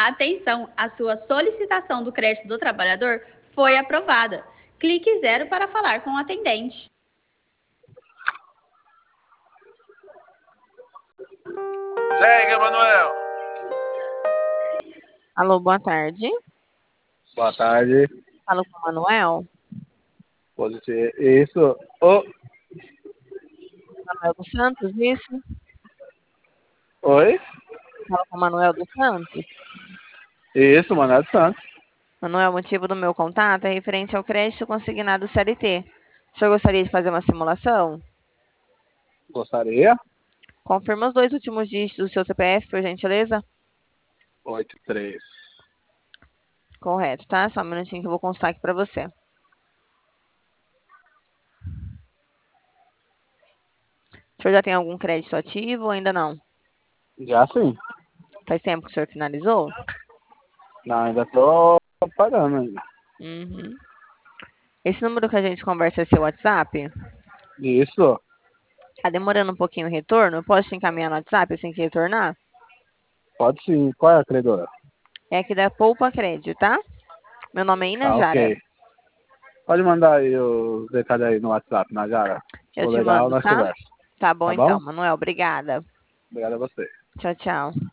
Atenção, a sua solicitação do crédito do trabalhador foi aprovada. Clique 0 para falar com o atendente. Segue, Manuel. Alô, boa tarde. Boa tarde. Falo com o Manuel. Positivo. Isso. Oh. Manuel dos Santos, isso? Oi? Falo com o Manuel dos Santos. Isso, Manuel Santos. Manuel, o motivo do meu contato é referente ao crédito consignado CLT. O senhor gostaria de fazer uma simulação? Gostaria? Confirma os 2 últimos dígitos do seu CPF, por gentileza. 83. Correto, tá? Só um minutinho que eu vou constar aqui para você. O senhor já tem algum crédito ativo ou ainda não? Já sim. Faz tempo que o senhor finalizou? Não, ainda tô pagando ainda. Uhum. Esse número que a gente conversa é seu WhatsApp? Isso. Tá demorando um pouquinho o retorno? Eu posso te encaminhar no WhatsApp assim que retornar? Pode sim. Qual é a credora? É aqui da Poupa Crédito, tá? Meu nome é Tá, Inajara. ok. Pode mandar aí os detalhes aí no WhatsApp, Najara. Se Eu for te legal, mando, nós tá? conversa. Tá bom Tá então, bom? Manuel. Obrigada. Obrigado a você. Tchau, tchau.